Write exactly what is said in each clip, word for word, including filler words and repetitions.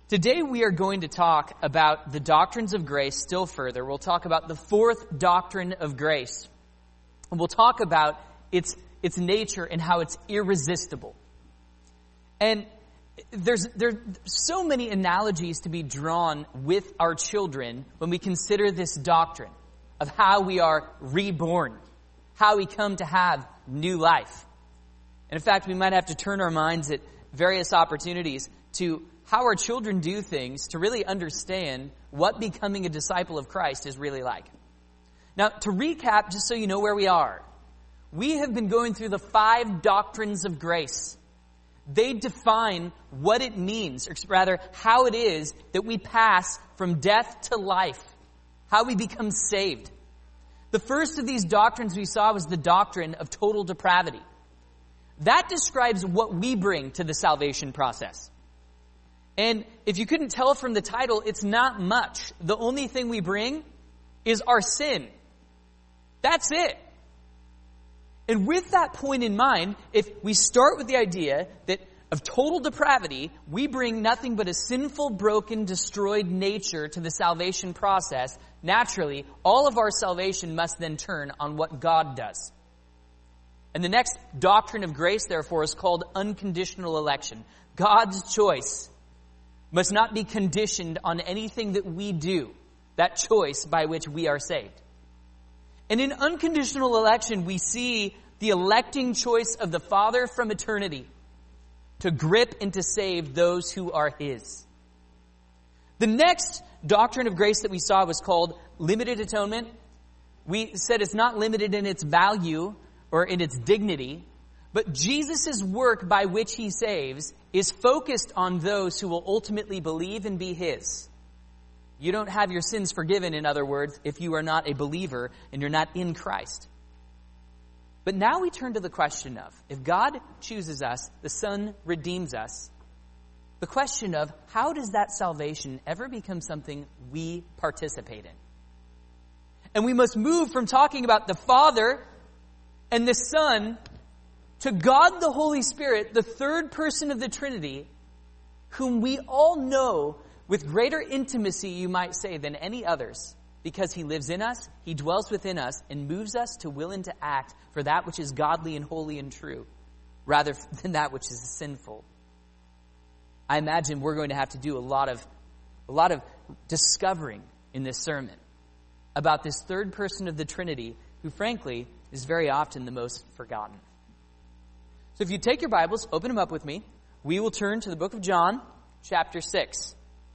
Today we are going to talk about the doctrines of grace still further. We'll talk about the fourth doctrine of grace. And we'll talk about its, its nature and how it's irresistible. And there's, there's so many analogies to be drawn with our children when we consider this doctrine of how we are reborn, how we come to have new life. And in fact, we might have to turn our minds at various opportunities to how our children do things to really understand what becoming a disciple of Christ is really like. Now, to recap, just so you know where we are, we have been going through the five doctrines of grace. They define what it means, or rather, how it is that we pass from death to life, how we become saved. The first of these doctrines we saw was the doctrine of total depravity. That describes what we bring to the salvation process. And if you couldn't tell from the title, it's not much. The only thing we bring is our sin. That's it. And with that point in mind, if we start with the idea that of total depravity, we bring nothing but a sinful, broken, destroyed nature to the salvation process, naturally, all of our salvation must then turn on what God does. And the next doctrine of grace, therefore, is called unconditional election. God's choice must not be conditioned on anything that we do, that choice by which we are saved. And in unconditional election, we see the electing choice of the Father from eternity to grip and to save those who are His. The next doctrine of grace that we saw was called limited atonement. We said it's not limited in its value or in its dignity, but Jesus' work by which He saves is focused on those who will ultimately believe and be His. You don't have your sins forgiven, in other words, if you are not a believer and you're not in Christ. But now we turn to the question of, if God chooses us, the Son redeems us, the question of how does that salvation ever become something we participate in? And we must move from talking about the Father and the Son to God the Holy Spirit, the third person of the Trinity, whom we all know with greater intimacy, you might say, than any others, because He lives in us, He dwells within us, and moves us to will and to act for that which is godly and holy and true, rather than that which is sinful. I imagine we're going to have to do a lot of, a lot of discovering in this sermon about this third person of the Trinity, who frankly is very often the most forgotten. So if you take your Bibles, open them up with me. We will turn to the book of John, chapter six.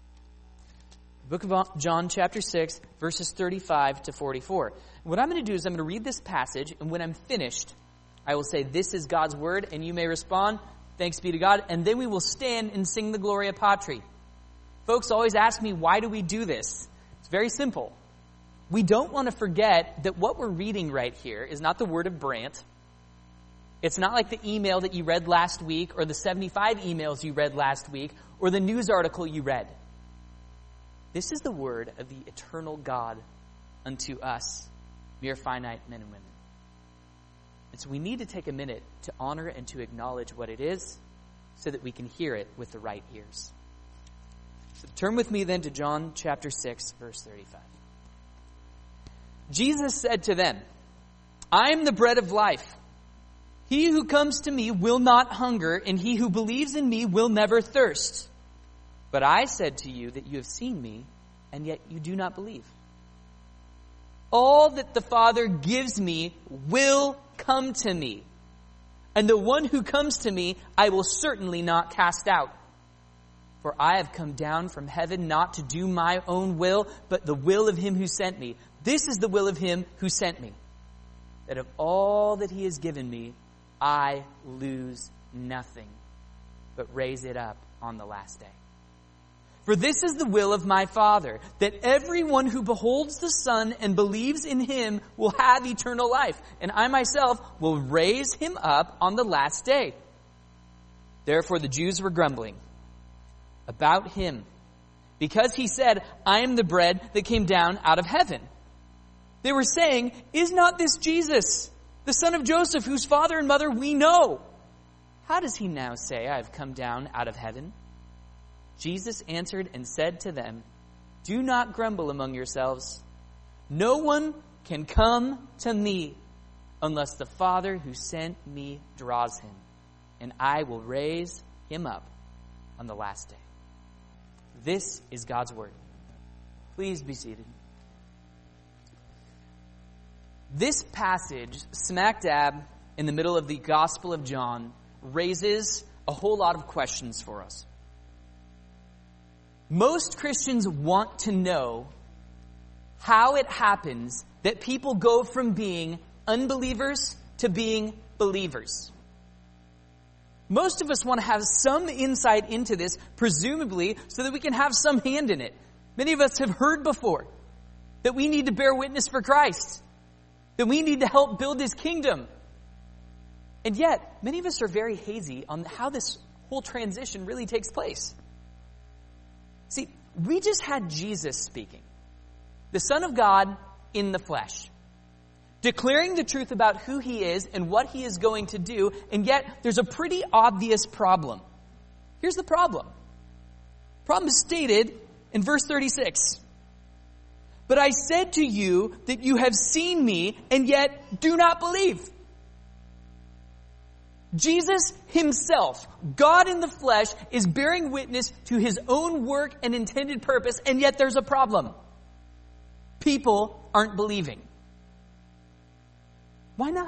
The book of John, chapter six, verses thirty-five to forty-four. What I'm going to do is I'm going to read this passage, and when I'm finished, I will say, "This is God's word," and you may respond, "Thanks be to God," and then we will stand and sing the Gloria Patri. Folks always ask me, why do we do this? It's very simple. We don't want to forget that what we're reading right here is not the word of Brant. It's not like the email that you read last week or the seventy-five emails you read last week or the news article you read. This is the word of the eternal God unto us, mere finite men and women. And so we need to take a minute to honor and to acknowledge what it is so that we can hear it with the right ears. So turn with me then to John chapter six, verse thirty-five. Jesus said to them, "I am the bread of life. He who comes to me will not hunger, and he who believes in me will never thirst. But I said to you that you have seen me, and yet you do not believe. All that the Father gives me will come to me, and the one who comes to me I will certainly not cast out. For I have come down from heaven not to do my own will, but the will of him who sent me. This is the will of him who sent me, that of all that he has given me, I lose nothing, but raise it up on the last day. For this is the will of my Father, that everyone who beholds the Son and believes in him will have eternal life, and I myself will raise him up on the last day." Therefore the Jews were grumbling about him, because he said, "I am the bread that came down out of heaven." They were saying, "Is not this Jesus, the son of Joseph, whose father and mother we know? How does he now say, 'I have come down out of heaven'?" Jesus answered and said to them, "Do not grumble among yourselves. No one can come to me unless the Father who sent me draws him, and I will raise him up on the last day." This is God's word. Please be seated. This passage, smack dab in the middle of the Gospel of John, raises a whole lot of questions for us. Most Christians want to know how it happens that people go from being unbelievers to being believers. Most of us want to have some insight into this, presumably, so that we can have some hand in it. Many of us have heard before that we need to bear witness for Christ, that we need to help build his kingdom. And yet, many of us are very hazy on how this whole transition really takes place. See, we just had Jesus speaking, the Son of God in the flesh, declaring the truth about who he is and what he is going to do, and yet there's a pretty obvious problem. Here's the problem. The problem is stated in verse thirty-six. "But I said to you that you have seen me, and yet do not believe." Jesus himself, God in the flesh, is bearing witness to his own work and intended purpose, and yet there's a problem. People aren't believing. Why not?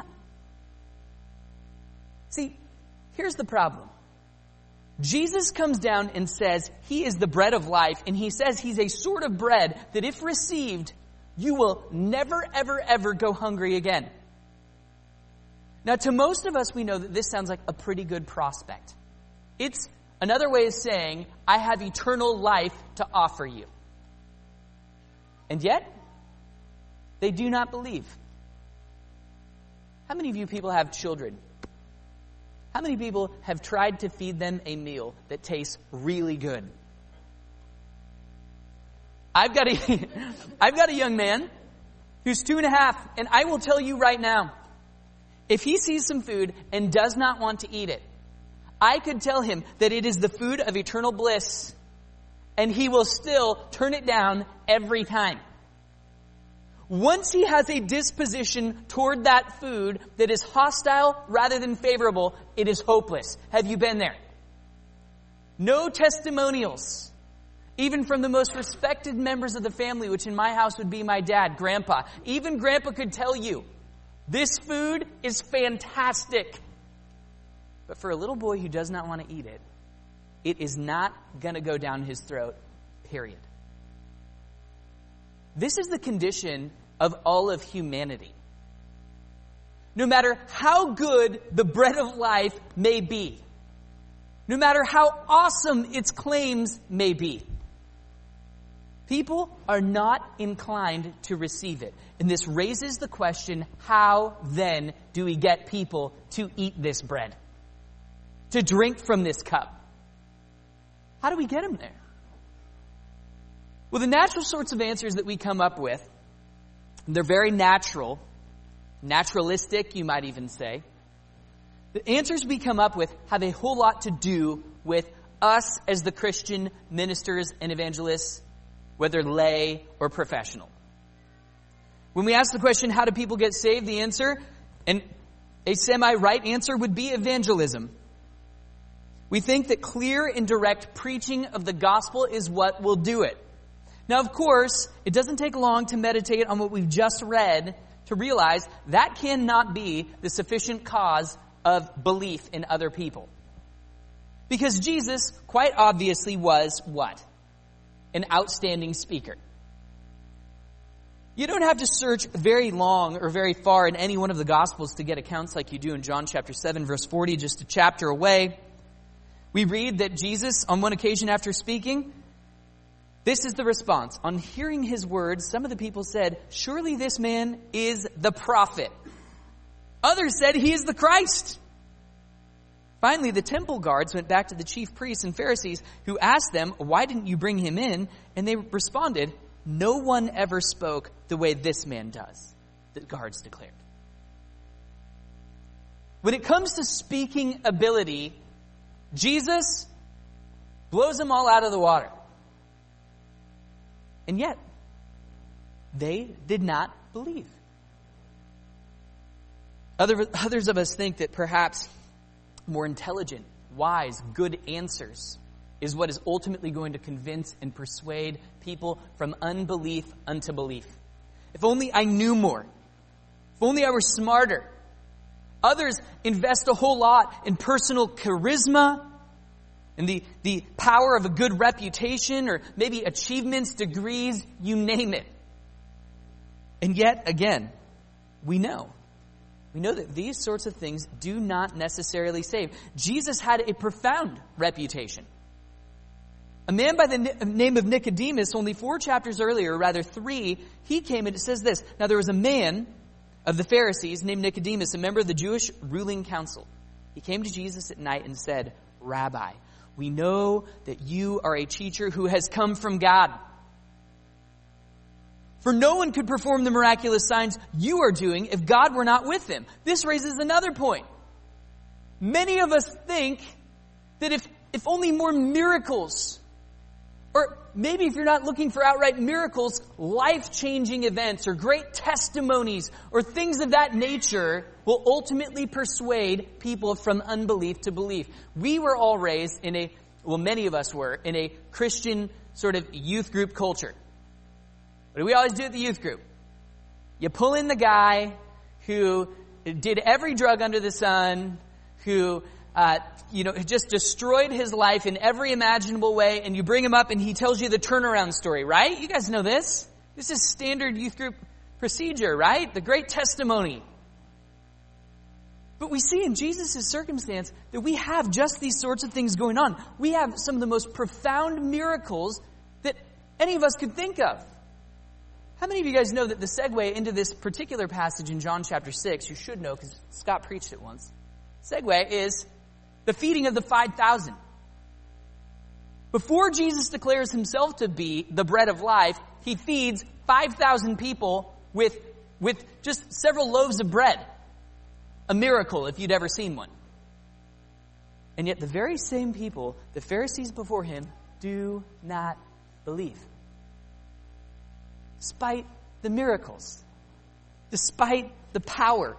See, here's the problem. Jesus comes down and says he is the bread of life, and he says he's a sort of bread that if received, you will never, ever, ever go hungry again. Now, to most of us, we know that this sounds like a pretty good prospect. It's another way of saying, I have eternal life to offer you. And yet, they do not believe. How many of you people have children? How many people have tried to feed them a meal that tastes really good? I've got a, I've got a young man who's two and a half, and I will tell you right now, if he sees some food and does not want to eat it, I could tell him that it is the food of eternal bliss, and he will still turn it down every time. Once he has a disposition toward that food that is hostile rather than favorable, it is hopeless. Have you been there? No testimonials, even from the most respected members of the family, which in my house would be my dad, Grandpa. Even Grandpa could tell you, this food is fantastic. But for a little boy who does not want to eat it, it is not going to go down his throat, period. This is the condition of all of humanity. No matter how good the bread of life may be, no matter how awesome its claims may be, people are not inclined to receive it. And this raises the question, how then do we get people to eat this bread? To drink from this cup? How do we get them there? Well, the natural sorts of answers that we come up with, they're very natural, naturalistic, you might even say. The answers we come up with have a whole lot to do with us as the Christian ministers and evangelists, whether lay or professional. When we ask the question, how do people get saved? The answer, and a semi-right answer, would be evangelism. We think that clear and direct preaching of the gospel is what will do it. Now, of course, it doesn't take long to meditate on what we've just read to realize that cannot be the sufficient cause of belief in other people. Because Jesus, quite obviously, was what? An outstanding speaker. You don't have to search very long or very far in any one of the Gospels to get accounts like you do in John chapter seven, verse forty, just a chapter away. We read that Jesus, on one occasion after speaking, this is the response. On hearing his words, some of the people said, "Surely this man is the prophet." Others said, "He is the Christ." Finally, the temple guards went back to the chief priests and Pharisees, who asked them, "Why didn't you bring him in?" And they responded, "No one ever spoke the way this man does," the guards declared. When it comes to speaking ability, Jesus blows them all out of the water. And yet, they did not believe. Other, others of us think that perhaps more intelligent, wise, good answers is what is ultimately going to convince and persuade people from unbelief unto belief. If only I knew more. If only I were smarter. Others invest a whole lot in personal charisma and the, the power of a good reputation or maybe achievements, degrees, you name it. And yet, again, we know. We know that these sorts of things do not necessarily save. Jesus had a profound reputation. A man by the name of Nicodemus, only four chapters earlier, or rather three, he came and it says this. Now there was a man of the Pharisees named Nicodemus, a member of the Jewish ruling council. He came to Jesus at night and said, Rabbi, we know that you are a teacher who has come from God. For no one could perform the miraculous signs you are doing if God were not with him. This raises another point. Many of us think that if, if only more miracles, or maybe if you're not looking for outright miracles, life-changing events or great testimonies or things of that nature will ultimately persuade people from unbelief to belief. We were all raised in a, well, many of us were, in a Christian sort of youth group culture. What do we always do at the youth group? You pull in the guy who did every drug under the sun, who uh, you know just destroyed his life in every imaginable way, and you bring him up and he tells you the turnaround story, right? You guys know this. This is standard youth group procedure, right? The great testimony. But we see in Jesus' circumstance that we have just these sorts of things going on. We have some of the most profound miracles that any of us could think of. How many of you guys know that the segue into this particular passage in John chapter six, you should know because Scott preached it once. Segue is the feeding of the five thousand. Before Jesus declares himself to be the bread of life, he feeds five thousand people with, with just several loaves of bread. A miracle if you'd ever seen one. And yet the very same people, the Pharisees before him, do not believe. Despite the miracles. Despite the power.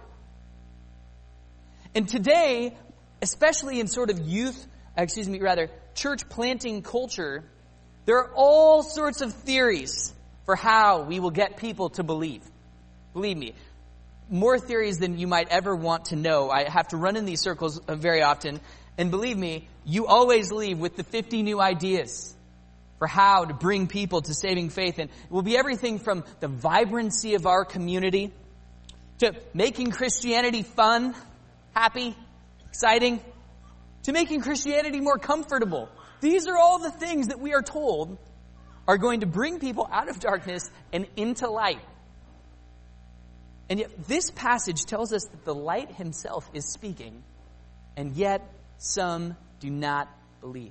And today, especially in sort of youth, excuse me, rather, church planting culture, there are all sorts of theories for how we will get people to believe. Believe me, more theories than you might ever want to know. I have to run in these circles very often. And believe me, you always leave with the fifty new ideas for how to bring people to saving faith. And it will be everything from the vibrancy of our community to making Christianity fun, happy, exciting, to making Christianity more comfortable. These are all the things that we are told are going to bring people out of darkness and into light. And yet this passage tells us that the light himself is speaking, and yet some do not believe.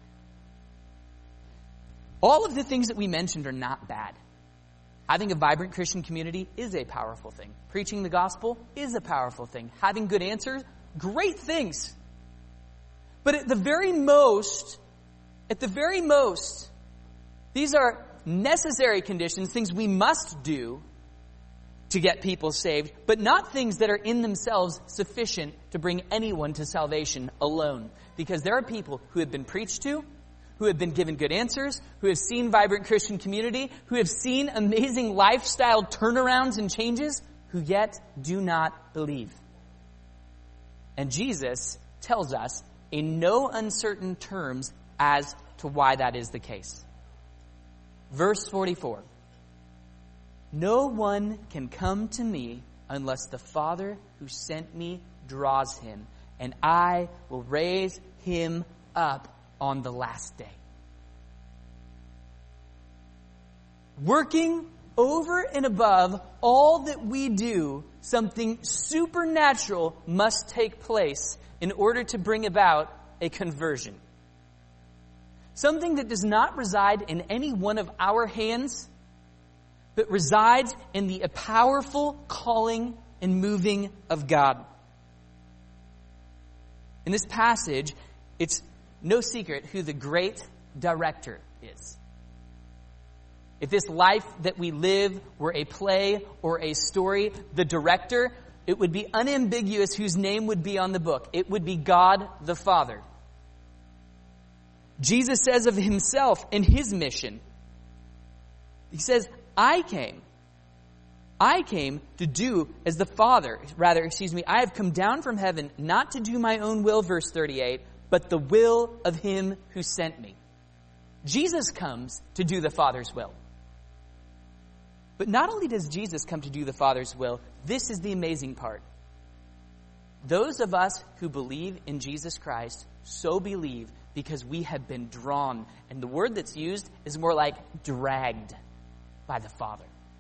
All of the things that we mentioned are not bad. Having a vibrant Christian community is a powerful thing. Preaching the gospel is a powerful thing. Having good answers, great things. But at the very most, at the very most, these are necessary conditions, things we must do to get people saved, but not things that are in themselves sufficient to bring anyone to salvation alone. Because there are people who have been preached to, who have been given good answers, who have seen vibrant Christian community, who have seen amazing lifestyle turnarounds and changes, who yet do not believe. And Jesus tells us in no uncertain terms as to why that is the case. Verse forty-four. No one can come to me unless the Father who sent me draws him, and I will raise him up on the last day. Working over and above all that we do, something supernatural must take place in order to bring about a conversion. Something that does not reside in any one of our hands, but resides in the powerful calling and moving of God. In this passage, it's no secret who the great director is. If this life that we live were a play or a story, the director, it would be unambiguous whose name would be on the book. It would be God the Father. Jesus says of himself in his mission, he says, I came. I came to do as the Father, rather, excuse me, I have come down from heaven not to do my own will, verse thirty-eight, but the will of him who sent me. Jesus comes to do the Father's will. But not only does Jesus come to do the Father's will, this is the amazing part. Those of us who believe in Jesus Christ so believe because we have been drawn. And the word that's used is more like dragged by the Father.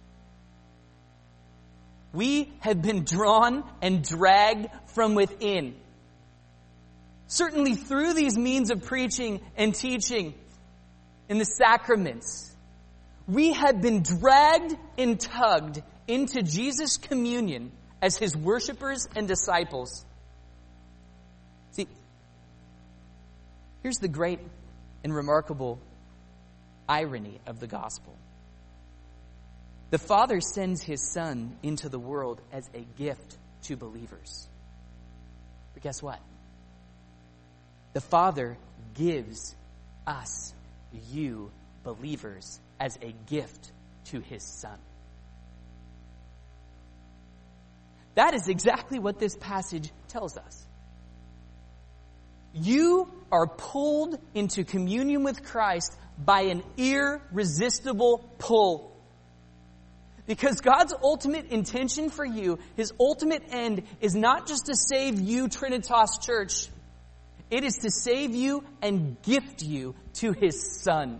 We have been drawn and dragged from within. Certainly through these means of preaching and teaching in the sacraments, we have been dragged and tugged into Jesus' communion as his worshipers and disciples. See, here's the great and remarkable irony of the gospel. The Father sends his Son into the world as a gift to believers. But guess what? The Father gives us, you believers, as a gift to his Son. That is exactly what this passage tells us. You are pulled into communion with Christ by an irresistible pull. Because God's ultimate intention for you, his ultimate end, is not just to save you, Trinitas Church. It is to save you and gift you to his Son.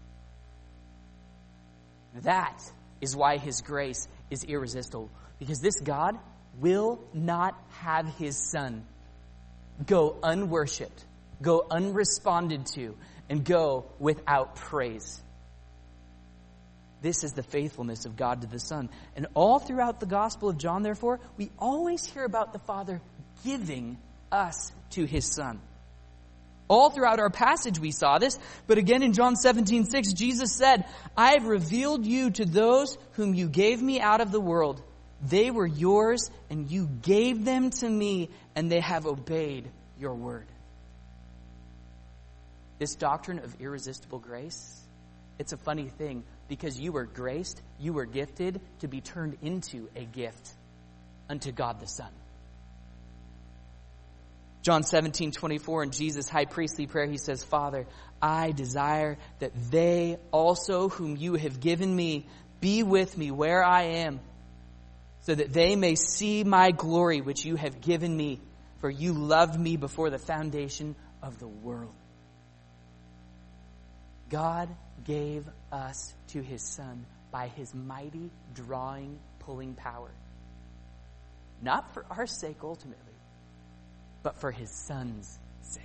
That is why his grace is irresistible. Because this God will not have his Son go unworshipped, go unresponded to, and go without praise. This is the faithfulness of God to the Son. And all throughout the Gospel of John, therefore, we always hear about the Father giving us to his Son. All throughout our passage we saw this, but again in John seventeen six, Jesus said, I have revealed you to those whom you gave me out of the world. They were yours, and you gave them to me, and they have obeyed your word. This doctrine of irresistible grace, it's a funny thing, because you were graced, you were gifted to be turned into a gift unto God the Son. John seventeen twenty-four in Jesus' high priestly prayer, he says, Father, I desire that they also whom you have given me be with me where I am, so that they may see my glory which you have given me, for you loved me before the foundation of the world. God gave us to his Son by his mighty drawing, pulling power. Not for our sake ultimately, but for his Son's sake.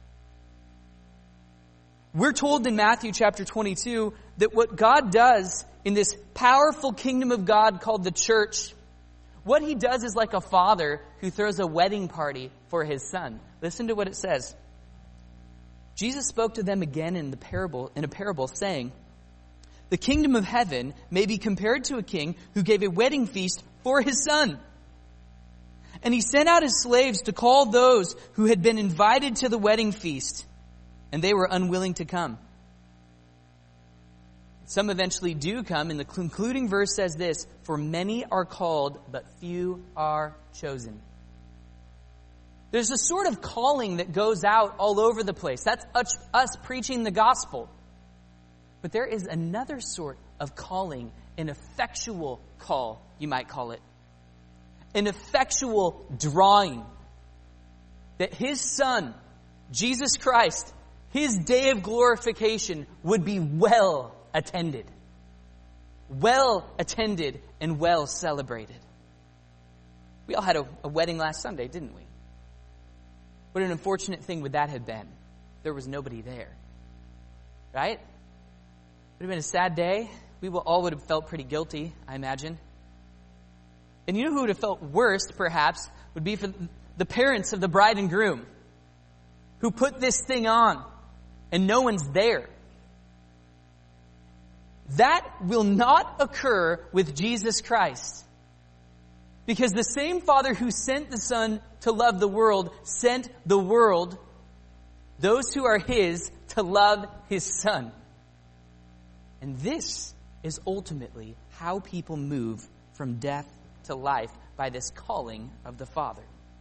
We're told in Matthew chapter twenty-two that what God does in this powerful kingdom of God called the church, what he does is like a father who throws a wedding party for his son. Listen to what it says. Jesus spoke to them again in the parable, in a parable, saying, the kingdom of heaven may be compared to a king who gave a wedding feast for his son. And he sent out his slaves to call those who had been invited to the wedding feast, and they were unwilling to come. Some eventually do come, and the concluding verse says this, for many are called, but few are chosen. There's a sort of calling that goes out all over the place. That's us, us preaching the gospel. But there is another sort of calling, an effectual call, you might call it. An effectual drawing. That his Son, Jesus Christ, his day of glorification would be well attended. Well attended and well celebrated. We all had a, a wedding last Sunday, didn't we? What an unfortunate thing would that have been. There was nobody there. Right? It would have been a sad day. We all would have felt pretty guilty, I imagine. And you know who would have felt worse, perhaps, would be for the parents of the bride and groom, who put this thing on and no one's there. That will not occur with Jesus Christ. Because the same Father who sent the Son to love the world sent the world, those who are His, to love His Son. And this is ultimately how people move from death to life, by this calling of the Father.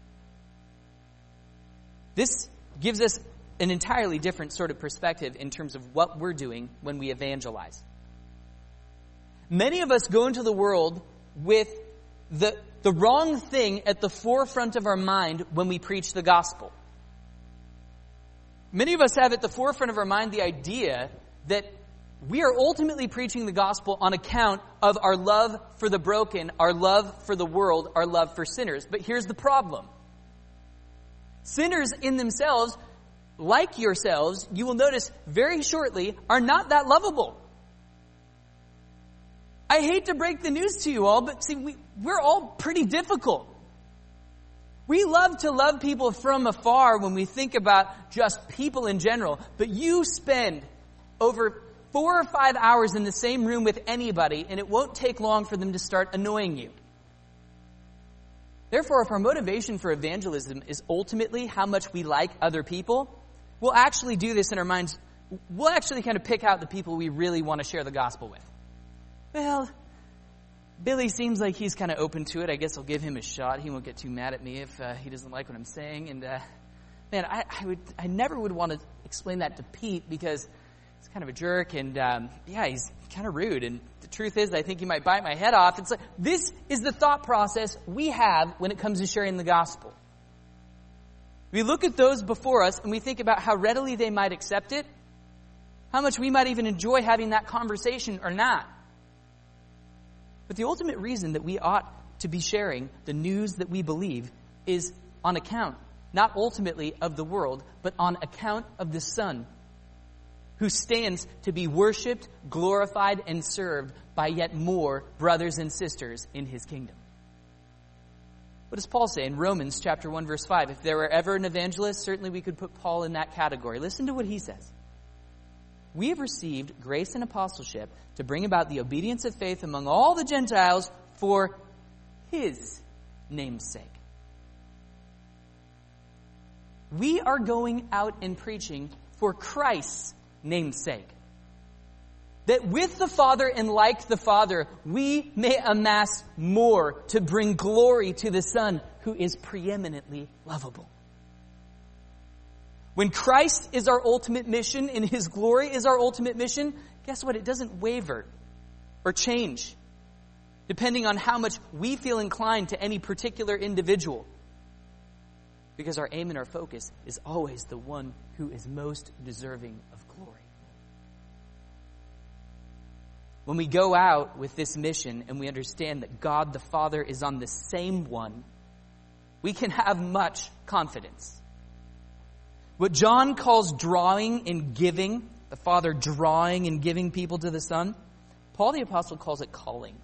This gives us an entirely different sort of perspective in terms of what we're doing when we evangelize. Many of us go into the world with the, the wrong thing at the forefront of our mind when we preach the gospel. Many of us have at the forefront of our mind the idea that we are ultimately preaching the gospel on account of our love for the broken, our love for the world, our love for sinners. But here's the problem. Sinners in themselves, like yourselves, you will notice very shortly, are not that lovable. I hate to break the news to you all, but see, we, we're all pretty difficult. We love to love people from afar when we think about just people in general, but you spend over four or five hours in the same room with anybody, and it won't take long for them to start annoying you. Therefore, if our motivation for evangelism is ultimately how much we like other people, we'll actually do this in our minds. We'll actually kind of pick out the people we really want to share the gospel with. Well, Billy seems like he's kind of open to it. I guess I'll give him a shot. He won't get too mad at me if uh, he doesn't like what I'm saying. And uh, man, I, I would, I never would want to explain that to Pete because he's kind of a jerk, and um, yeah, he's kind of rude. And the truth is, I think he might bite my head off. It's like, this is the thought process we have when it comes to sharing the gospel. We look at those before us, and we think about how readily they might accept it, how much we might even enjoy having that conversation or not. But the ultimate reason that we ought to be sharing the news that we believe is on account, not ultimately of the world, but on account of the Son, who stands to be worshipped, glorified, and served by yet more brothers and sisters in His kingdom. What does Paul say in Romans chapter one, verse five? If there were ever an evangelist, certainly we could put Paul in that category. Listen to what he says. We have received grace and apostleship to bring about the obedience of faith among all the Gentiles for His name's sake. We are going out and preaching for Christ's name's sake. That with the Father and like the Father, we may amass more to bring glory to the Son, who is preeminently lovable. When Christ is our ultimate mission and His glory is our ultimate mission, guess what? It doesn't waver or change depending on how much we feel inclined to any particular individual. Because our aim and our focus is always the one who is most deserving of glory. When we go out with this mission and we understand that God the Father is on the same one, we can have much confidence. What John calls drawing and giving, the Father drawing and giving people to the Son, Paul the Apostle calls it calling.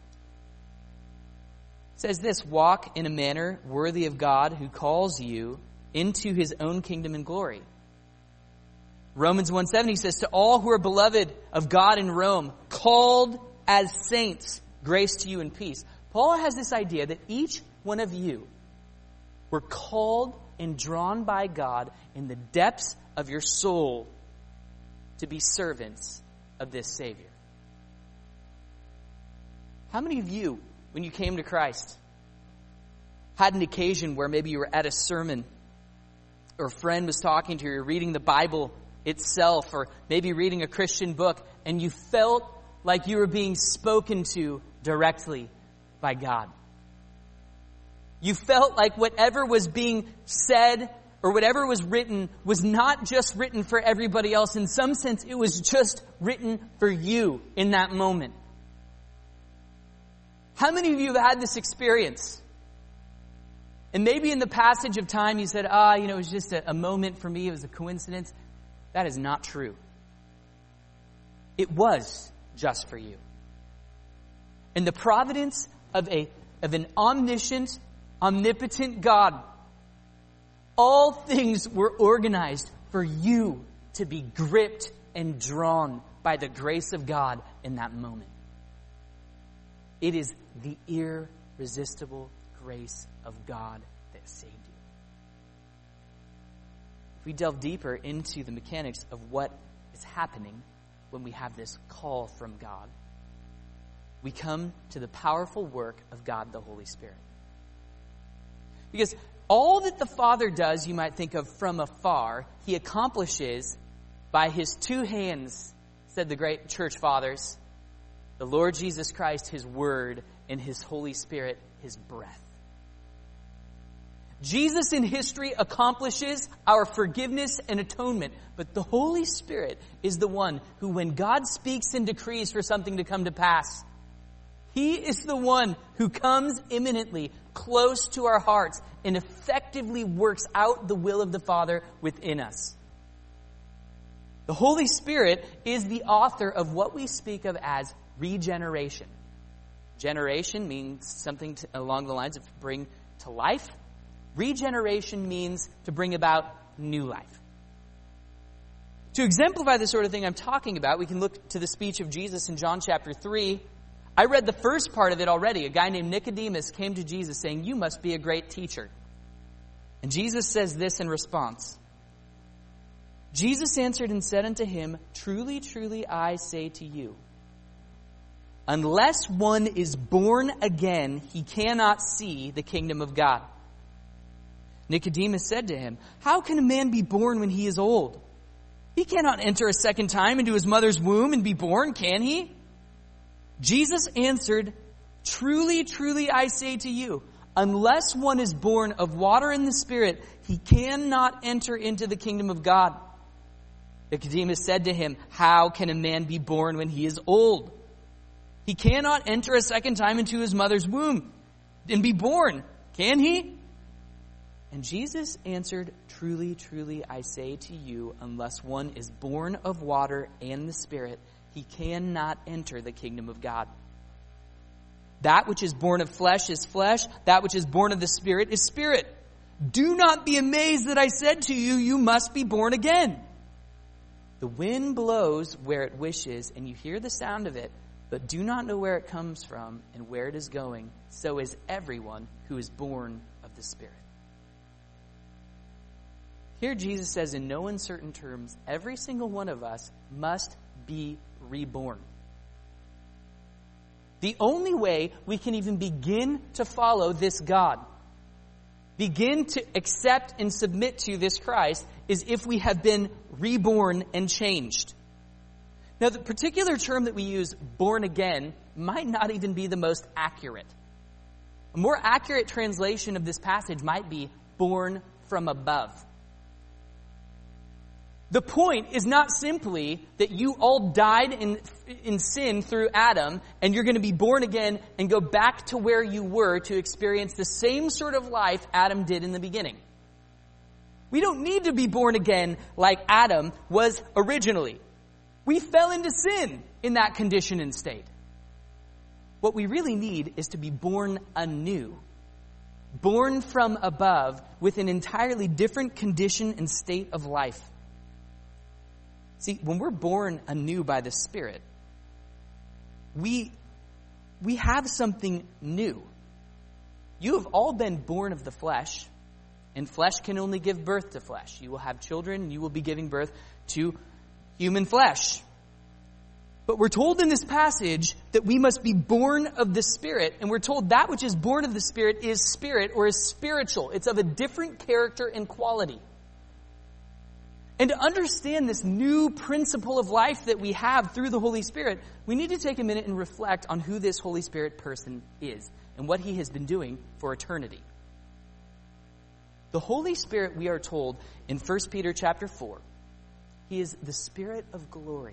It says this, walk in a manner worthy of God who calls you into His own kingdom and glory. Romans one seven, he says, to all who are beloved of God in Rome, called as saints, grace to you and peace. Paul has this idea that each one of you were called and drawn by God in the depths of your soul to be servants of this Savior. How many of you, when you came to Christ, had an occasion where maybe you were at a sermon or a friend was talking to you, or reading the Bible itself, or maybe reading a Christian book, and you felt like you were being spoken to directly by God? You felt like whatever was being said or whatever was written was not just written for everybody else. In some sense, it was just written for you in that moment. How many of you have had this experience? And maybe in the passage of time you said, ah, you know, it was just a, a moment for me. It was a coincidence. That is not true. It was just for you. And the providence of a of an omniscient, omnipotent God, all things were organized for you to be gripped and drawn by the grace of God in that moment. It is the irresistible grace of God that saved you. If we delve deeper into the mechanics of what is happening when we have this call from God, we come to the powerful work of God the Holy Spirit. Because all that the Father does, you might think of from afar, he accomplishes by his two hands, said the great church fathers, the Lord Jesus Christ, his word, and his Holy Spirit, his breath. Jesus in history accomplishes our forgiveness and atonement, but the Holy Spirit is the one who, when God speaks and decrees for something to come to pass, he is the one who comes imminently close to our hearts and effectively works out the will of the Father within us. The Holy Spirit is the author of what we speak of as regeneration. Generation means something to, along the lines of bring to life. Regeneration means to bring about new life. To exemplify the sort of thing I'm talking about, we can look to the speech of Jesus in John chapter three. I read the first part of it already. A guy named Nicodemus came to Jesus saying, "You must be a great teacher." And Jesus says this in response. Jesus answered and said unto him, "Truly, truly, I say to you, unless one is born again, he cannot see the kingdom of God." Nicodemus said to him, "How can a man be born when he is old? He cannot enter a second time into his mother's womb and be born, can he?" Jesus answered, "Truly, truly, I say to you, unless one is born of water and the Spirit, he cannot enter into the kingdom of God." Nicodemus said to him, "How can a man be born when he is old? He cannot enter a second time into his mother's womb and be born, can he?" And Jesus answered, "Truly, truly, I say to you, unless one is born of water and the Spirit, he cannot enter the kingdom of God. That which is born of flesh is flesh. That which is born of the Spirit is spirit. Do not be amazed that I said to you, you must be born again. The wind blows where it wishes, and you hear the sound of it, but do not know where it comes from and where it is going. So is everyone who is born of the Spirit." Here Jesus says in no uncertain terms, every single one of us must be reborn. The only way we can even begin to follow this God, begin to accept and submit to this Christ, is if we have been reborn and changed. Now, the particular term that we use, born again, might not even be the most accurate. A more accurate translation of this passage might be born from above. The point is not simply that you all died in, in sin through Adam, and you're going to be born again and go back to where you were to experience the same sort of life Adam did in the beginning. We don't need to be born again like Adam was originally. We fell into sin in that condition and state. What we really need is to be born anew, born from above with an entirely different condition and state of life. See, when we're born anew by the Spirit, we, we have something new. You have all been born of the flesh, and flesh can only give birth to flesh. You will have children, and you will be giving birth to human flesh. But we're told in this passage that we must be born of the Spirit, and we're told that which is born of the Spirit is spirit or is spiritual. It's of a different character and quality. And to understand this new principle of life that we have through the Holy Spirit, we need to take a minute and reflect on who this Holy Spirit person is and what he has been doing for eternity. The Holy Spirit, we are told in First Peter chapter four, he is the Spirit of glory.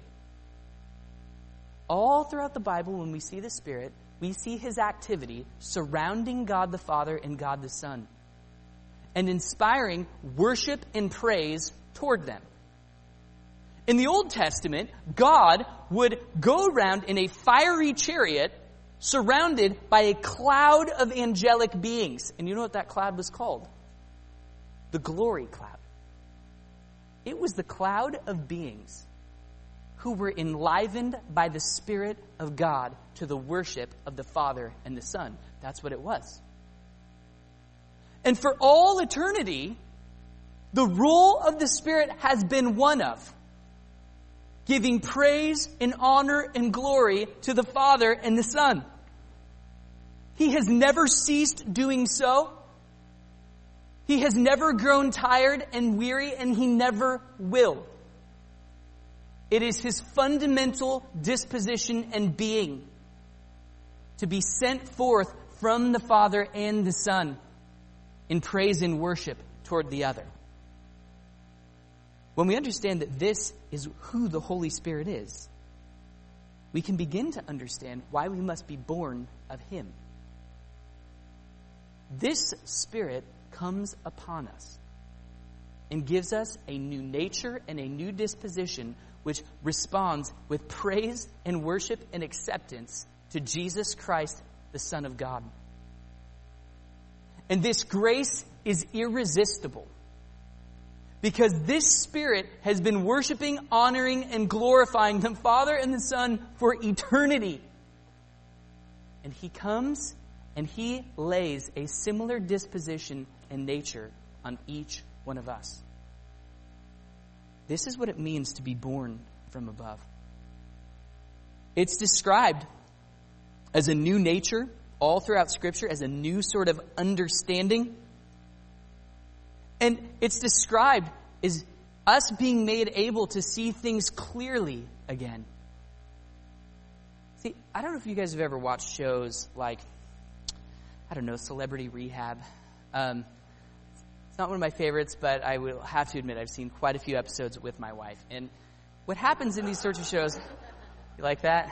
All throughout the Bible, when we see the Spirit, we see his activity surrounding God the Father and God the Son, and inspiring worship and praise toward them. In the Old Testament, God would go around in a fiery chariot surrounded by a cloud of angelic beings. And you know what that cloud was called? The glory cloud. It was the cloud of beings who were enlivened by the Spirit of God to the worship of the Father and the Son. That's what it was. And for all eternity, the role of the Spirit has been one of giving praise and honor and glory to the Father and the Son. He has never ceased doing so. He has never grown tired and weary, and he never will. It is his fundamental disposition and being to be sent forth from the Father and the Son in praise and worship toward the other. When we understand that this is who the Holy Spirit is, we can begin to understand why we must be born of him. This Spirit comes upon us and gives us a new nature and a new disposition which responds with praise and worship and acceptance to Jesus Christ, the Son of God. And this grace is irresistible because this Spirit has been worshiping, honoring, and glorifying the Father and the Son for eternity. And he comes and he lays a similar disposition and nature on each one of us. This is what it means to be born from above. It's described as a new nature all throughout Scripture, as a new sort of understanding. And it's described as us being made able to see things clearly again. See, I don't know if you guys have ever watched shows like, I don't know, Celebrity Rehab. Um, it's not one of my favorites, but I will have to admit I've seen quite a few episodes with my wife. And what happens in these sorts of shows, you like that?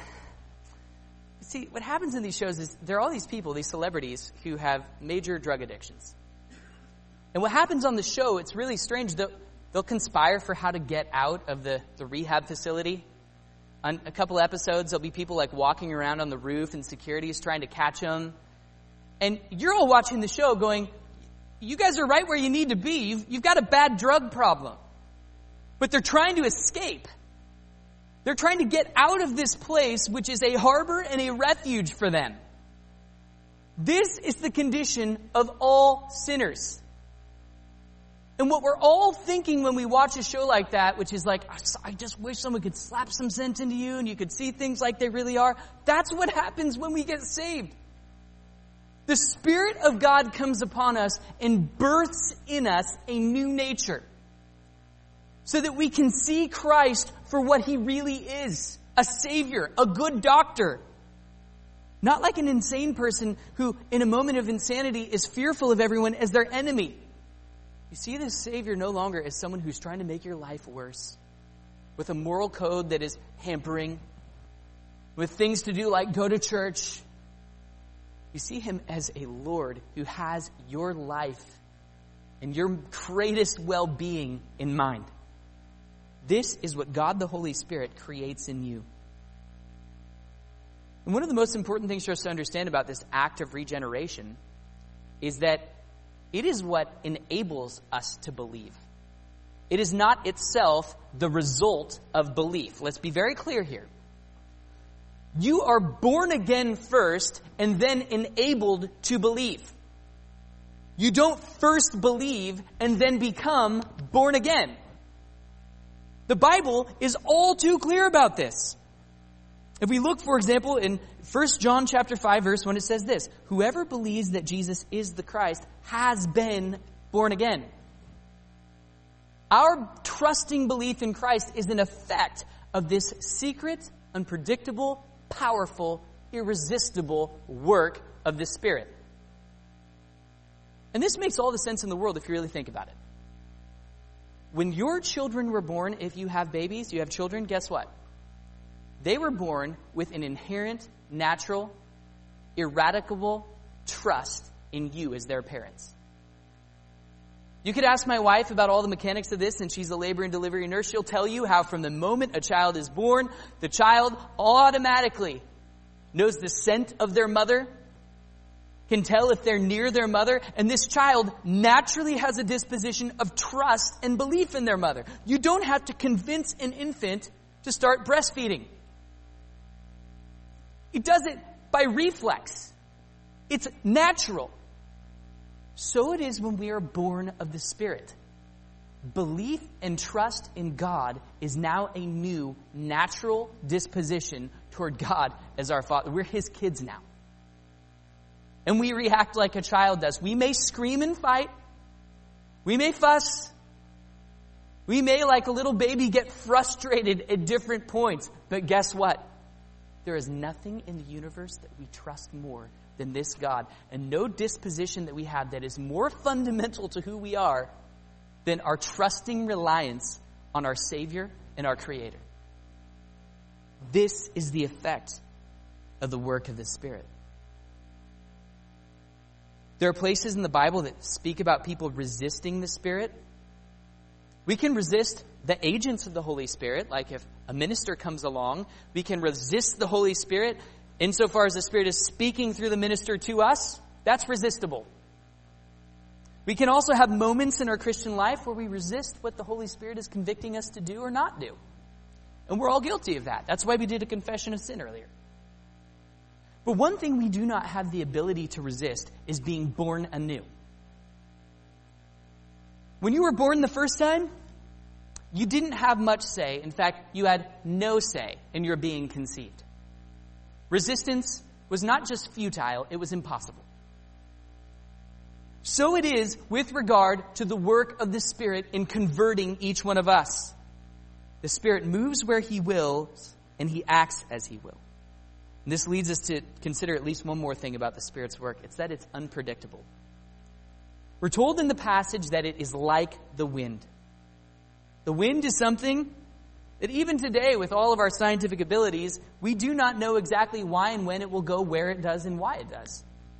See, what happens in these shows is there are all these people, these celebrities, who have major drug addictions. And what happens on the show, it's really strange. They'll, they'll conspire for how to get out of the, the rehab facility. On a couple episodes, there'll be people like walking around on the roof and security is trying to catch them. And you're all watching the show going, you guys are right where you need to be. You've, you've got a bad drug problem. But they're trying to escape. They're trying to get out of this place, which is a harbor and a refuge for them. This is the condition of all sinners. And what we're all thinking when we watch a show like that, which is like, I just wish someone could slap some sense into you and you could see things like they really are. That's what happens when we get saved. The Spirit of God comes upon us and births in us a new nature so that we can see Christ for what he really is, a Savior, a good doctor. Not like an insane person who, in a moment of insanity, is fearful of everyone as their enemy. You see this Savior no longer as someone who's trying to make your life worse, with a moral code that is hampering, with things to do like go to church. You see him as a Lord who has your life and your greatest well-being in mind. This is what God the Holy Spirit creates in you. And one of the most important things for us to understand about this act of regeneration is that it is what enables us to believe. It is not itself the result of belief. Let's be very clear here. You are born again first and then enabled to believe. You don't first believe and then become born again. The Bible is all too clear about this. If we look, for example, in First John chapter five, verse one, it says this: whoever believes that Jesus is the Christ has been born again. Our trusting belief in Christ is an effect of this secret, unpredictable, powerful, irresistible work of the Spirit. And this makes all the sense in the world if you really think about it. When your children were born, if you have babies, you have children, guess what? They were born with an inherent, natural, ineradicable trust in you as their parents. You could ask my wife about all the mechanics of this, and she's a labor and delivery nurse. She'll tell you how from the moment a child is born, the child automatically knows the scent of their mother. can tell if they're near their mother, and this child naturally has a disposition of trust and belief in their mother. You don't have to convince an infant to start breastfeeding. It does it by reflex. It's natural. So it is when we are born of the Spirit. Belief and trust in God is now a new, natural disposition toward God as our Father. We're His kids now. And we react like a child does. We may scream and fight. We may fuss. We may, like a little baby, get frustrated at different points. But guess what? There is nothing in the universe that we trust more than this God. And no disposition that we have that is more fundamental to who we are than our trusting reliance on our Savior and our Creator. This is the effect of the work of the Spirit. There are places in the Bible that speak about people resisting the Spirit. We can resist the agents of the Holy Spirit, like if a minister comes along. We can resist the Holy Spirit insofar as the Spirit is speaking through the minister to us. That's resistible. We can also have moments in our Christian life where we resist what the Holy Spirit is convicting us to do or not do. And we're all guilty of that. That's why we did a confession of sin earlier. But one thing we do not have the ability to resist is being born anew. When you were born the first time, you didn't have much say. In fact, you had no say in your being conceived. Resistance was not just futile, it was impossible. So it is with regard to the work of the Spirit in converting each one of us. The Spirit moves where He wills, and He acts as He will. And this leads us to consider at least one more thing about the Spirit's work. It's that it's unpredictable. We're told in the passage that it is like the wind. The wind is something that even today, with all of our scientific abilities, we do not know exactly why and when it will go, where it does, and why it does.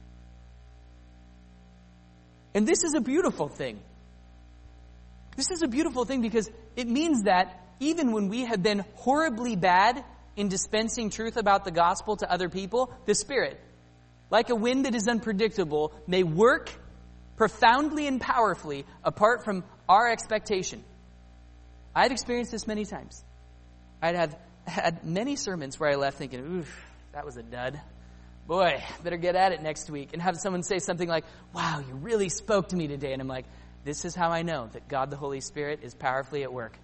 And this is a beautiful thing. This is a beautiful thing because it means that even when we have been horribly bad in dispensing truth about the gospel to other people, the Spirit, like a wind that is unpredictable, may work profoundly and powerfully apart from our expectation. I've experienced this many times. I'd have had many sermons where I left thinking, oof, that was a dud. Boy, better get at it next week. And have someone say something like, wow, you really spoke to me today. And I'm like, this is how I know that God the Holy Spirit is powerfully at work.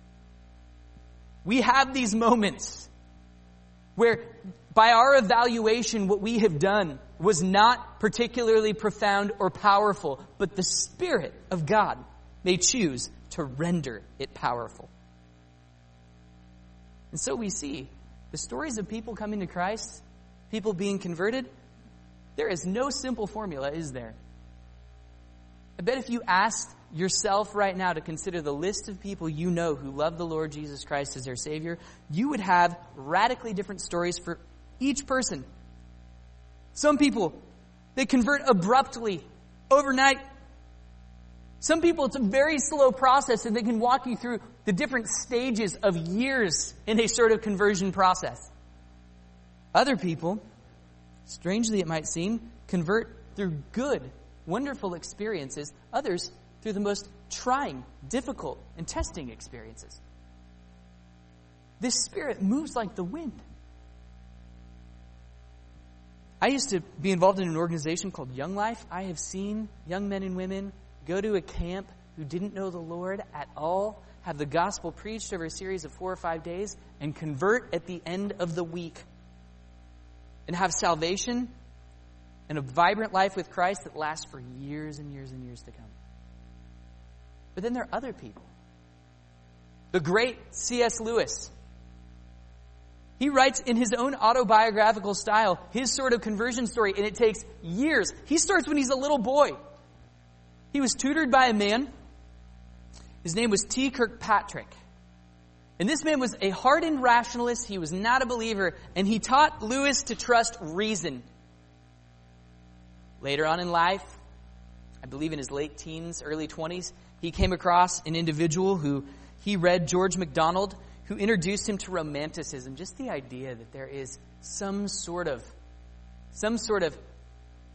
We have these moments where by our evaluation, what we have done was not particularly profound or powerful, but the Spirit of God may choose to render it powerful. And so we see the stories of people coming to Christ, people being converted. There is no simple formula, is there? I bet if you asked yourself right now to consider the list of people you know who love the Lord Jesus Christ as their Savior, you would have radically different stories for each person. Some people, they convert abruptly, overnight. Some people, it's a very slow process, and they can walk you through the different stages of years in a sort of conversion process. Other people, strangely it might seem, convert through good, wonderful experiences. Others through the most trying, difficult, and testing experiences. This Spirit moves like the wind. I used to be involved in an organization called Young Life. I have seen young men and women go to a camp who didn't know the Lord at all, have the gospel preached over a series of four or five days, and convert at the end of the week. And have salvation and a vibrant life with Christ that lasts for years and years and years to come. But then there are other people. The great C S Lewis. He writes in his own autobiographical style his sort of conversion story, and it takes years. He starts when he's a little boy. He was tutored by a man. His name was T. Kirkpatrick. And this man was a hardened rationalist. He was not a believer. And he taught Lewis to trust reason. Later on in life, I believe in his late teens, early twenties, he came across an individual who he read, George MacDonald, who introduced him to romanticism. Just the idea that there is some sort of, some sort of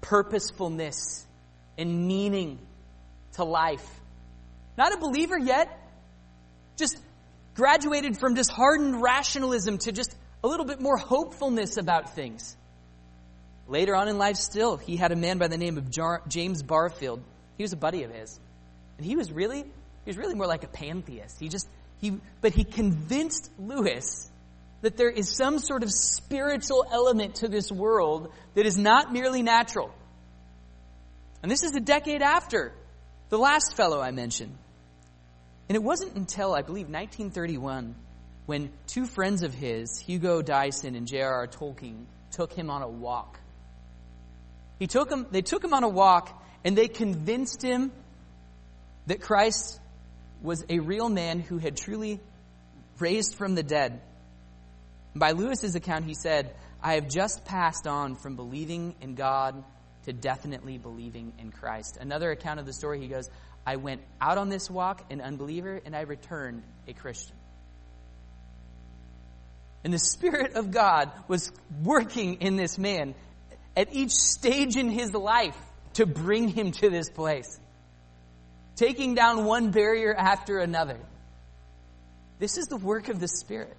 purposefulness and meaning to life. Not a believer yet, just graduated from just hardened rationalism to just a little bit more hopefulness about things. Later on in life still, he had a man by the name of Jar- James Barfield. He was a buddy of his. And he was really, he was really more like a pantheist. He just, he, but he convinced Lewis that there is some sort of spiritual element to this world that is not merely natural. And this is a decade after the last fellow I mentioned. And it wasn't until, I believe, nineteen thirty-one, when two friends of his, Hugo Dyson and J R R Tolkien, took him on a walk. He took him, they took him on a walk, and they convinced him that Christ was a real man who had truly raised from the dead. By Lewis's account, he said, "I have just passed on from believing in God to definitely believing in Christ." Another account of the story, he goes, "I went out on this walk an unbeliever, and I returned a Christian." And the Spirit of God was working in this man at each stage in his life to bring him to this place, taking down one barrier after another. This is the work of the Spirit.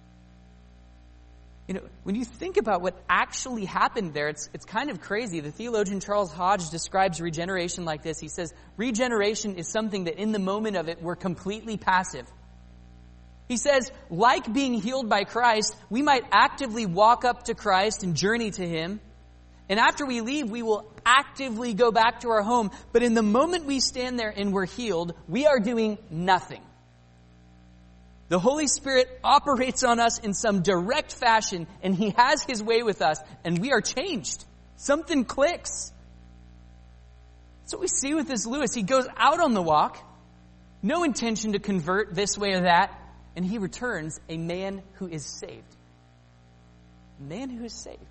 You know, when you think about what actually happened there, it's it's kind of crazy. The theologian Charles Hodge describes regeneration like this. He says, regeneration is something that in the moment of it, we're completely passive. He says, like being healed by Christ, we might actively walk up to Christ and journey to Him. And after we leave, we will actively go back to our home. But in the moment we stand there and we're healed, we are doing nothing. The Holy Spirit operates on us in some direct fashion, and He has His way with us, and we are changed. Something clicks. That's what we see with this Lewis. He goes out on the walk, no intention to convert this way or that, and he returns a man who is saved. A man who is saved.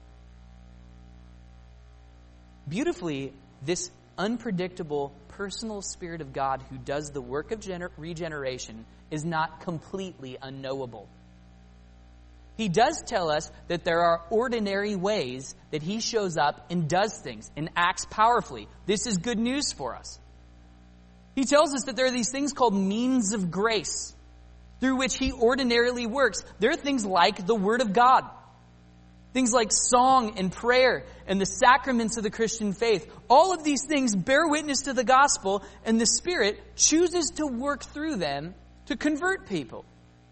Beautifully, this unpredictable personal Spirit of God who does the work of gener- regeneration is not completely unknowable. He does tell us that there are ordinary ways that He shows up and does things and acts powerfully. This is good news for us. He tells us that there are these things called means of grace through which He ordinarily works. There are things like the Word of God. Things like song and prayer and the sacraments of the Christian faith. All of these things bear witness to the gospel, and the Spirit chooses to work through them to convert people.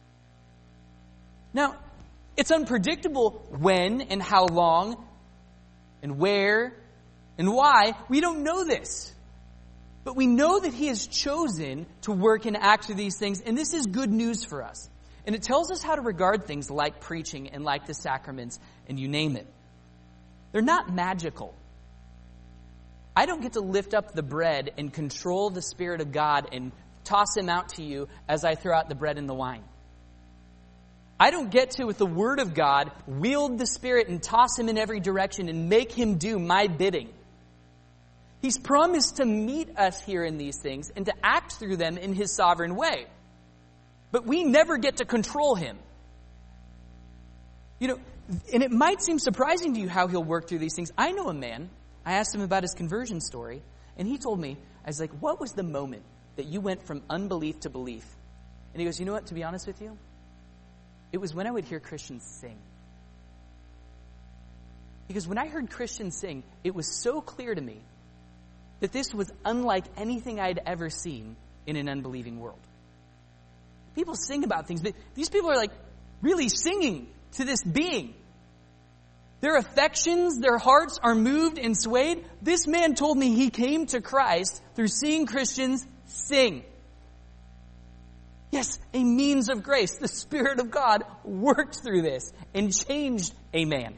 Now, it's unpredictable when and how long and where and why. We don't know this. But we know that He has chosen to work and act through these things, and this is good news for us. And it tells us how to regard things like preaching and like the sacraments, and you name it. They're not magical. I don't get to lift up the bread and control the Spirit of God and toss Him out to you as I throw out the bread and the wine. I don't get to, with the Word of God, wield the Spirit and toss Him in every direction and make Him do my bidding. He's promised to meet us here in these things and to act through them in His sovereign way. But we never get to control Him. You know, and it might seem surprising to you how He'll work through these things. I know a man, I asked him about his conversion story, and he told me, I was like, what was the moment that you went from unbelief to belief? And he goes, you know what, to be honest with you? It was when I would hear Christians sing. Because when I heard Christians sing, it was so clear to me that this was unlike anything I'd ever seen in an unbelieving world. People sing about things, but these people are like really singing to this being. Their affections, their hearts are moved and swayed. This man told me he came to Christ through seeing Christians sing. Yes, a means of grace. The Spirit of God worked through this and changed a man.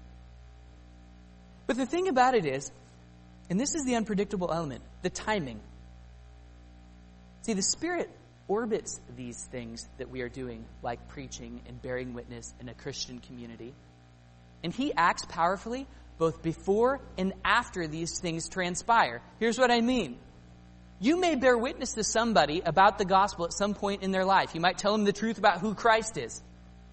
But the thing about it is, and this is the unpredictable element, the timing. See, the Spirit orbits these things that we are doing, like preaching and bearing witness in a Christian community. And He acts powerfully both before and after these things transpire. Here's what I mean. You may bear witness to somebody about the gospel at some point in their life. You might tell them the truth about who Christ is.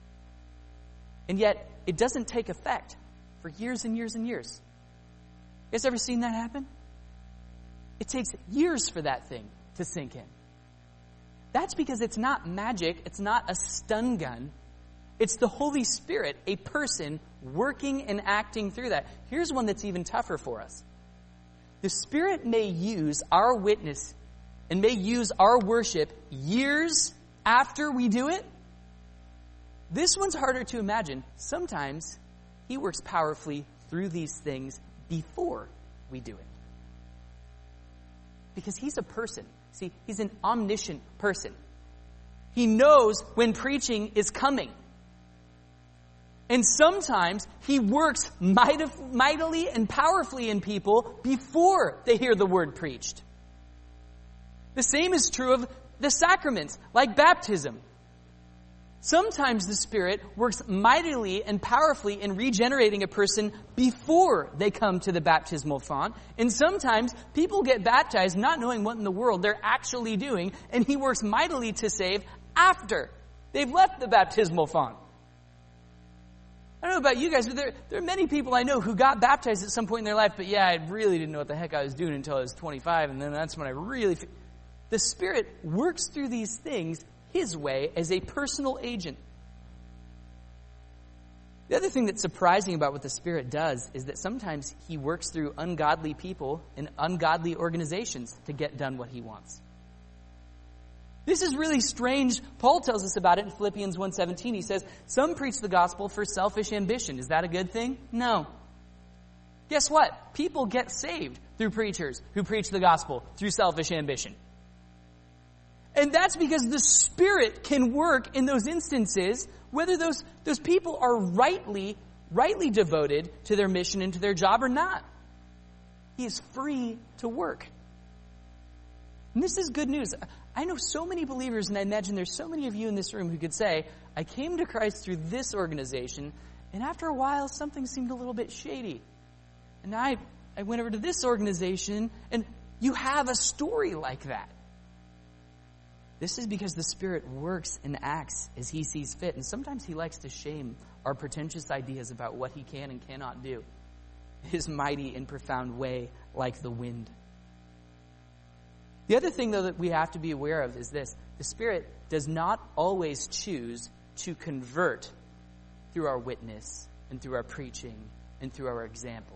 And yet, it doesn't take effect for years and years and years. You guys ever seen that happen? It takes years for that thing to sink in. That's because it's not magic. It's not a stun gun. It's the Holy Spirit, a person, working and acting through that. Here's one that's even tougher for us. The Spirit may use our witness and may use our worship years after we do it. This one's harder to imagine. Sometimes He works powerfully through these things before we do it. Because He's a person. See, He's an omniscient person. He knows when preaching is coming. And sometimes He works mightily and powerfully in people before they hear the word preached. The same is true of the sacraments, like baptism. Sometimes the Spirit works mightily and powerfully in regenerating a person before they come to the baptismal font. And sometimes people get baptized not knowing what in the world they're actually doing, and He works mightily to save after they've left the baptismal font. I don't know about you guys, but there, there are many people I know who got baptized at some point in their life, but yeah, I really didn't know what the heck I was doing until I was twenty-five, and then that's when I really... F- the Spirit works through these things His way as a personal agent. The other thing that's surprising about what the Spirit does is that sometimes He works through ungodly people and ungodly organizations to get done what He wants. This is really strange. Paul tells us about it in Philippians one seventeen. He says, some preach the gospel for selfish ambition. Is that a good thing? No. Guess what? People get saved through preachers who preach the gospel through selfish ambition. And that's because the Spirit can work in those instances, whether those, those people are rightly, rightly devoted to their mission and to their job or not. He is free to work. And this is good news. I know so many believers, and I imagine there's so many of you in this room who could say, I came to Christ through this organization, and after a while, something seemed a little bit shady. And I, I went over to this organization, and you have a story like that. This is because the Spirit works and acts as He sees fit. And sometimes He likes to shame our pretentious ideas about what He can and cannot do. His mighty and profound way, like the wind. The other thing, though, that we have to be aware of is this. The Spirit does not always choose to convert through our witness and through our preaching and through our example.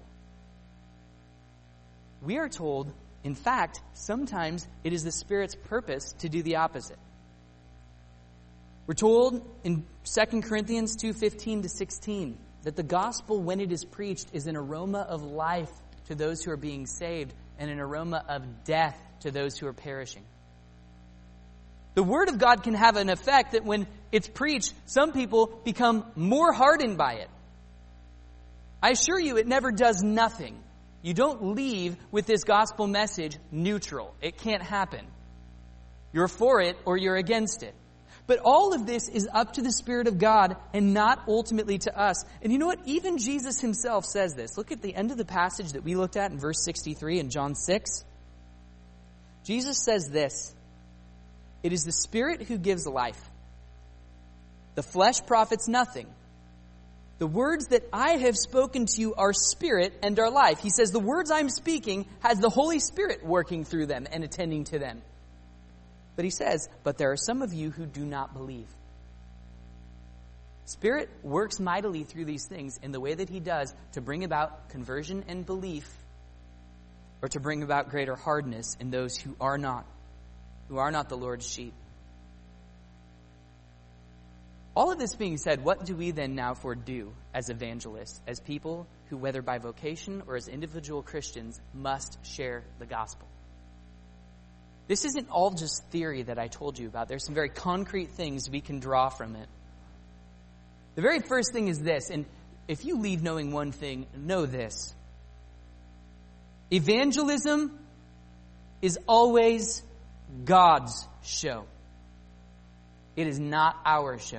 We are told, in fact, sometimes it is the Spirit's purpose to do the opposite. We're told in Second Corinthians two fifteen to sixteen that the gospel, when it is preached, is an aroma of life to those who are being saved and an aroma of death to those who are perishing. The Word of God can have an effect that when it's preached, some people become more hardened by it. I assure you, it never does nothing. You don't leave with this gospel message neutral. It can't happen. You're for it or you're against it. But all of this is up to the Spirit of God and not ultimately to us. And you know what? Even Jesus Himself says this. Look at the end of the passage that we looked at in verse sixty-three in John six. Jesus says this, "It is the Spirit who gives life. The flesh profits nothing. The words that I have spoken to you are spirit and are life." He says the words I'm speaking has the Holy Spirit working through them and attending to them. But He says, but there are some of you who do not believe. Spirit works mightily through these things in the way that He does to bring about conversion and belief, or to bring about greater hardness in those who are not, who are not the Lord's sheep. All of this being said, what do we then now for do as evangelists, as people who, whether by vocation or as individual Christians, must share the gospel? This isn't all just theory that I told you about. There's some very concrete things we can draw from it. The very first thing is this, and if you leave knowing one thing, know this. Evangelism is always God's show. It is not our show.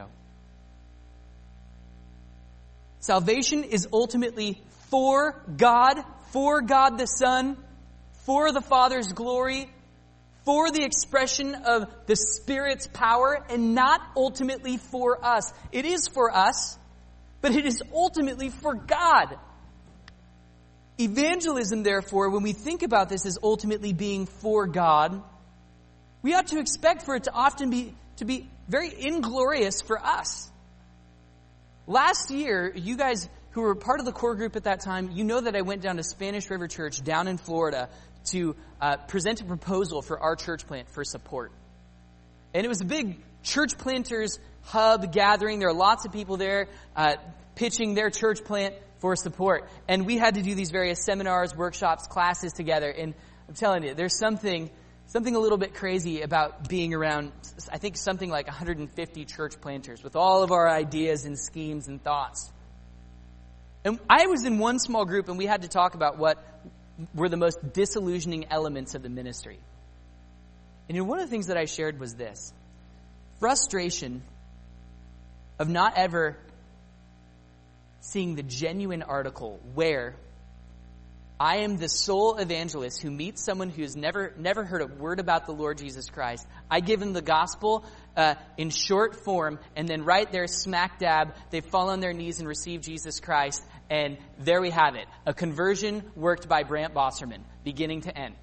Salvation is ultimately for God, for God the Son, for the Father's glory, for the expression of the Spirit's power, and not ultimately for us. It is for us, but it is ultimately for God. Evangelism, therefore, when we think about this as ultimately being for God, we ought to expect for it to often be to be very inglorious for us. Last year, you guys who were part of the core group at that time, you know that I went down to Spanish River Church down in Florida to uh, present a proposal for our church plant for support. And it was a big church planters hub gathering. There are lots of people there uh, pitching their church plant for support. And we had to do these various seminars, workshops, classes together. And I'm telling you, there's something something a little bit crazy about being around, I think, something like one hundred fifty church planters with all of our ideas and schemes and thoughts. And I was in one small group, and we had to talk about what were the most disillusioning elements of the ministry. And you know, one of the things that I shared was this: frustration of not ever seeing the genuine article where I am the sole evangelist who meets someone who's never never heard a word about the Lord Jesus Christ. I give them the gospel uh, in short form, and then right there, smack dab, they fall on their knees and receive Jesus Christ, and there we have it. A conversion worked by Brant Bosserman, beginning to end.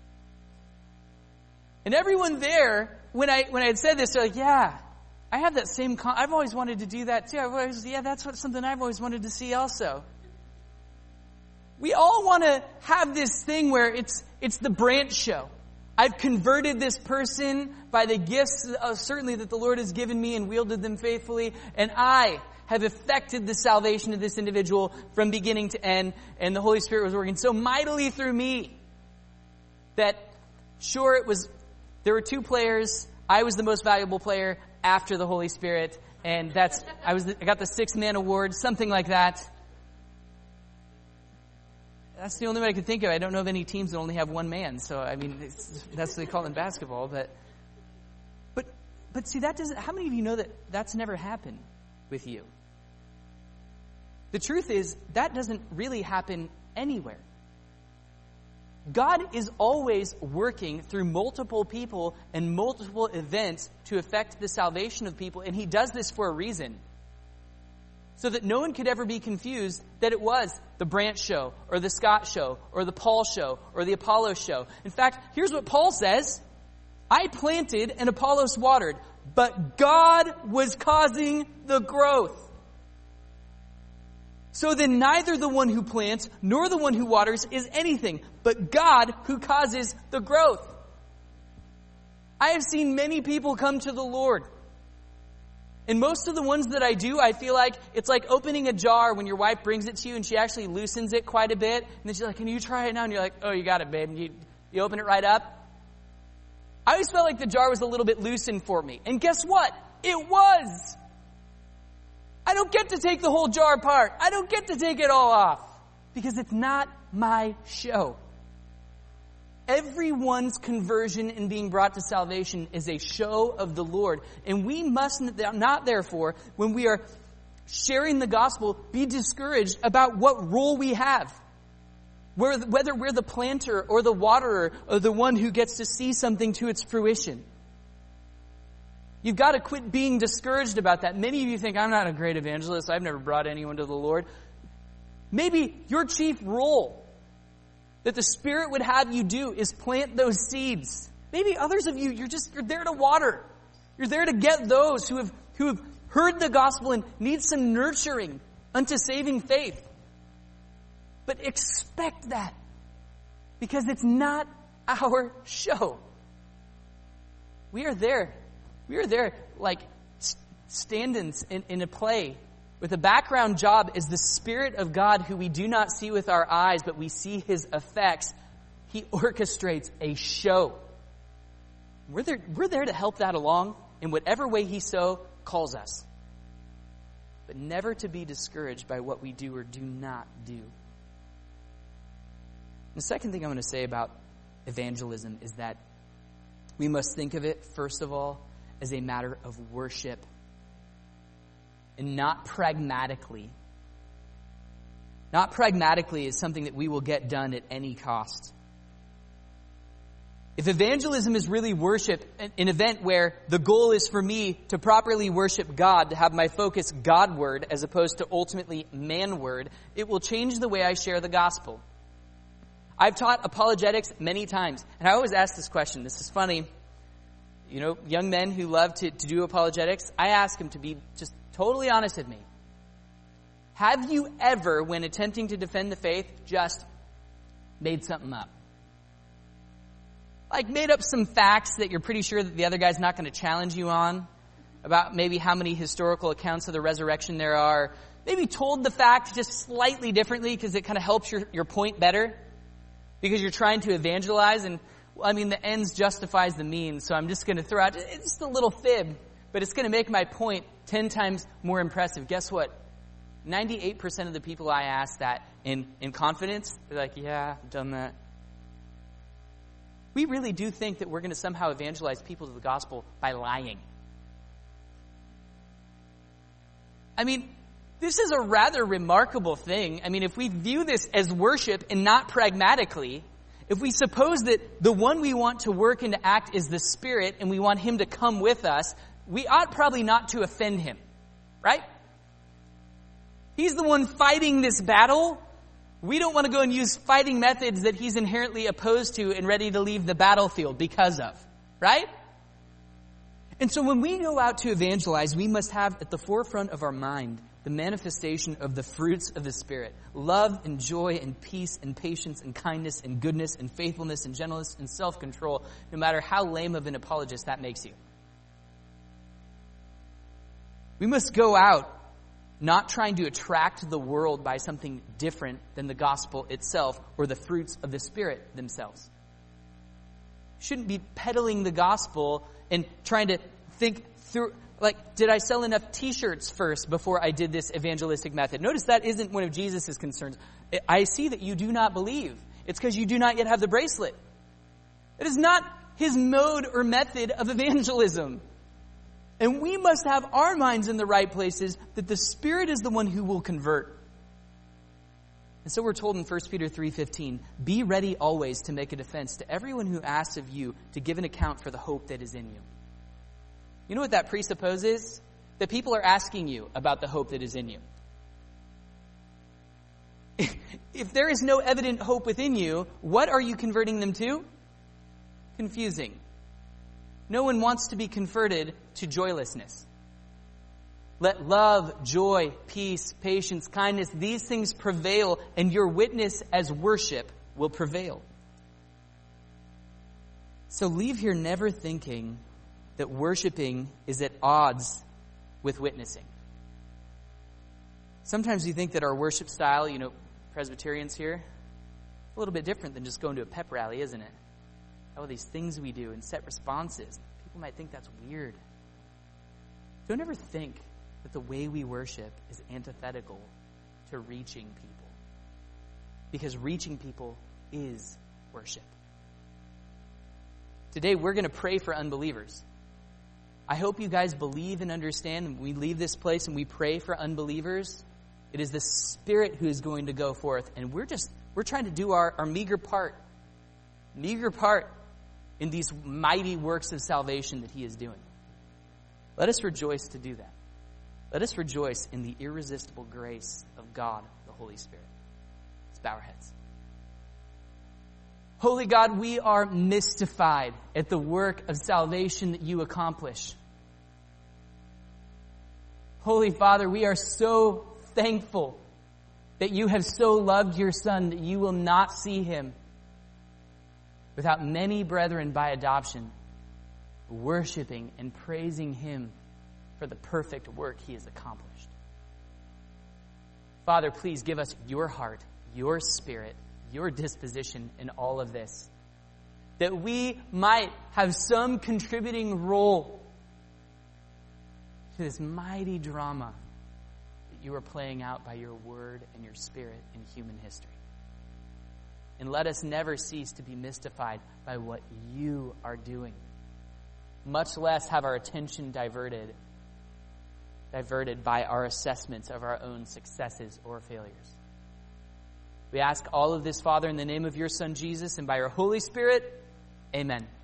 And everyone there, when I when I had said this, they're like, yeah, I have that same, con- I've always wanted to do that too. I've always, yeah, that's what something I've always wanted to see also. We all want to have this thing where it's it's the Brant show. I've converted this person by the gifts, uh, certainly that the Lord has given me and wielded them faithfully, and I have effected the salvation of this individual from beginning to end, and the Holy Spirit was working so mightily through me that, sure, it was, there were two players. I was the most valuable player after the Holy Spirit, and that's, I was, the, I got the sixth man award, something like that. That's the only way I could think of. I don't know of any teams that only have one man. So, I mean, it's, that's what they call it in basketball. But, but, but see, that doesn't, how many of you know that that's never happened with you? The truth is, that doesn't really happen anywhere. God is always working through multiple people and multiple events to effect the salvation of people. And he does this for a reason. So that no one could ever be confused that it was the Brant show, or the Scott show, or the Paul show, or the Apollos show. In fact, here's what Paul says: I planted and Apollos watered, but God was causing the growth. So then neither the one who plants nor the one who waters is anything, but God who causes the growth. I have seen many people come to the Lord. And most of the ones that I do, I feel like it's like opening a jar when your wife brings it to you and she actually loosens it quite a bit. And then she's like, can you try it now? And you're like, oh, you got it, babe. And you, you open it right up. I always felt like the jar was a little bit loosened for me. And guess what? It was. I don't get to take the whole jar apart. I don't get to take it all off. Because it's not my show. Everyone's conversion and being brought to salvation is a show of the Lord. And we must not, therefore, when we are sharing the gospel, be discouraged about what role we have. Whether we're the planter or the waterer or the one who gets to see something to its fruition. You've got to quit being discouraged about that. Many of you think, I'm not a great evangelist. I've never brought anyone to the Lord. Maybe your chief role that the Spirit would have you do is plant those seeds. Maybe others of you, you're just, you're there to water. You're there to get those who have, who have heard the gospel and need some nurturing unto saving faith. But expect that. Because it's not our show. We are there. We are there like stand-ins in, in a play with a background job as the Spirit of God, who we do not see with our eyes, but we see His effects. He orchestrates a show. We're there, we're there to help that along in whatever way He so calls us. But never to be discouraged by what we do or do not do. The second thing I want to say about evangelism is that we must think of it, first of all, as a matter of worship. And not pragmatically. Not pragmatically as something that we will get done at any cost. If evangelism is really worship, an event where the goal is for me to properly worship God, to have my focus Godward as opposed to ultimately manward, it will change the way I share the gospel. I've taught apologetics many times, and I always ask this question. This is funny. You know, young men who love to, to do apologetics, I ask them to be just totally honest with me. Have you ever, when attempting to defend the faith, just made something up? Like made up some facts that you're pretty sure that the other guy's not going to challenge you on, about maybe how many historical accounts of the resurrection there are. Maybe told the fact just slightly differently because it kind of helps your, your point better. Because you're trying to evangelize, and I mean the ends justifies the means, so I'm just going to throw out it's just a little fib, but it's going to make my point ten times more impressive. Guess what? ninety-eight percent of the people I ask that in, in confidence, they're like, yeah, I've done that. We really do think that we're going to somehow evangelize people to the gospel by lying. I mean, this is a rather remarkable thing. I mean, if we view this as worship and not pragmatically, if we suppose that the one we want to work and to act is the Spirit and we want Him to come with us, we ought probably not to offend Him, right? He's the one fighting this battle. We don't want to go and use fighting methods that He's inherently opposed to and ready to leave the battlefield because of, right? And so when we go out to evangelize, we must have at the forefront of our mind the manifestation of the fruits of the Spirit. Love and joy and peace and patience and kindness and goodness and faithfulness and gentleness and self-control, no matter how lame of an apologist that makes you. We must go out not trying to attract the world by something different than the gospel itself or the fruits of the Spirit themselves. Shouldn't be peddling the gospel and trying to think through, like, did I sell enough t-shirts first before I did this evangelistic method? Notice that isn't one of Jesus' concerns. I see that you do not believe. It's because you do not yet have the bracelet. It is not His mode or method of evangelism. And we must have our minds in the right places that the Spirit is the one who will convert. And so we're told in First Peter three fifteen, be ready always to make a defense to everyone who asks of you to give an account for the hope that is in you. You know what that presupposes? That people are asking you about the hope that is in you. If there is no evident hope within you, what are you converting them to? Confusing. No one wants to be converted to joylessness. Let love, joy, peace, patience, kindness, these things prevail, and your witness as worship will prevail. So leave here never thinking that worshiping is at odds with witnessing. Sometimes we think that our worship style, you know, Presbyterians here, a little bit different than just going to a pep rally, isn't it? All these things we do and set responses. People might think that's weird. Don't ever think that the way we worship is antithetical to reaching people. Because reaching people is worship. Today we're going to pray for unbelievers. I hope you guys believe and understand when we leave this place and we pray for unbelievers. It is the Spirit who is going to go forth. And we're just, we're trying to do our, our meager part. Meager part in these mighty works of salvation that He is doing. Let us rejoice to do that. Let us rejoice in the irresistible grace of God, the Holy Spirit. Let's bow our heads. Holy God, we are mystified at the work of salvation that you accomplish. Holy Father, we are so thankful that you have so loved your Son that you will not see Him without many brethren by adoption worshiping and praising Him for the perfect work He has accomplished. Father, please give us your heart, your spirit, your disposition in all of this, that we might have some contributing role to this mighty drama that you are playing out by your word and your spirit in human history. And let us never cease to be mystified by what you are doing, much less have our attention diverted, diverted by our assessments of our own successes or failures. We ask all of this, Father, in the name of your Son, Jesus, and by your Holy Spirit. Amen.